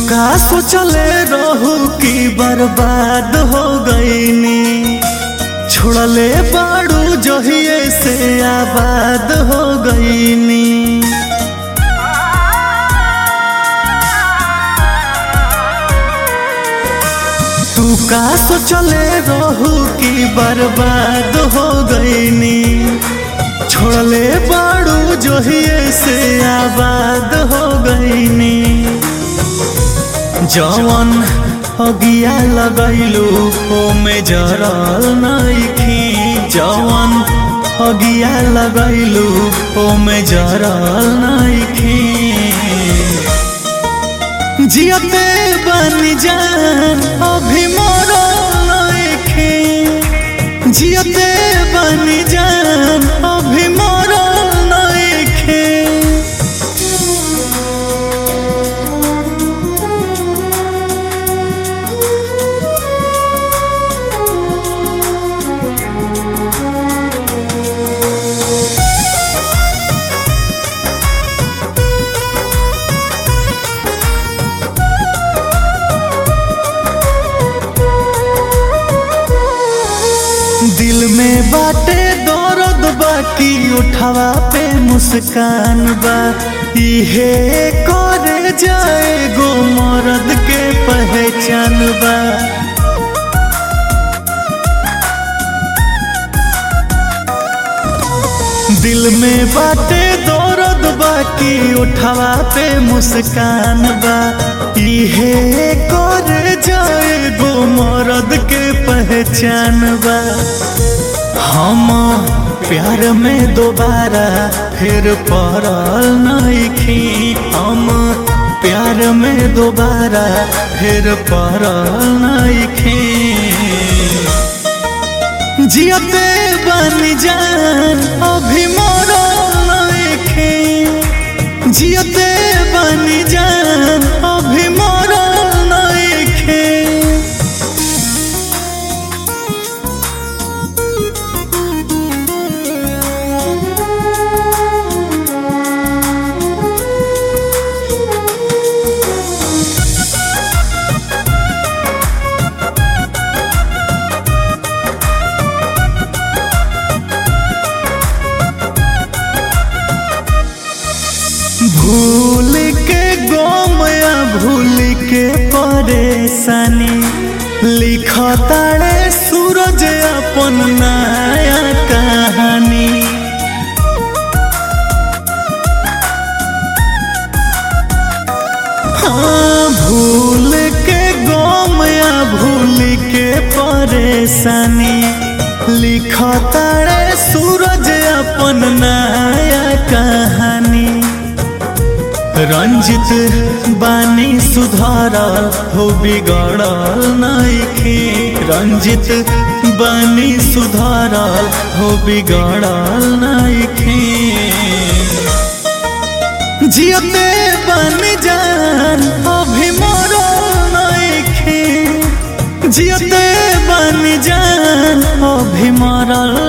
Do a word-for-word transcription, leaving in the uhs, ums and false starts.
का सोचले रहू कि बर्बाद हो गईनी, छोड़ले बाड़ू जहिए से आबाद हो गईनी। तू का सोचले रहू कि बर्बाद हो गईनी, छोड़ले बाड़ू जहिए से आबाद हो गईनी। जवन अगिया लगैलू ओमे जरल नइखी, जवन अगिया लगैलू ओमे जरल नइखी। जियते बन जान अभी मरल नइखी, जियते बन जान अभी मरल नइखी। दिल में बाटे दर्द बाकी उठावा पे मुस्कान बा, इहे करे जाए गो मर्द के पहचान बा। दिल में बाटे दर्द बाकी उठावा पे मुस्कान बा, इहे करे जाए गो मर्द के पहचान बा। हम प्यार में दोबारा फिर पड़ल नइखी, हम प्यार में दोबारा फिर पड़ल नइखी। जियते बन जान अभी मरल नइखी, जियते बन जान अभी मरल नइखी। भूल के गम या भूल के परेशानी, लिखताड़े सूरज अपन नया कहानी। हाँ भूल के गम या भूल के परेशानी, लिखताड़े सूरज अपन नया कहानी। रंजित बानी सुधारल हो बिगड़ल नइखी, रंजित बानी सुधारल हो बिगड़ल नइखी। जियते बन जान अभी मरल नइखी, जियते बन जान अभी मरल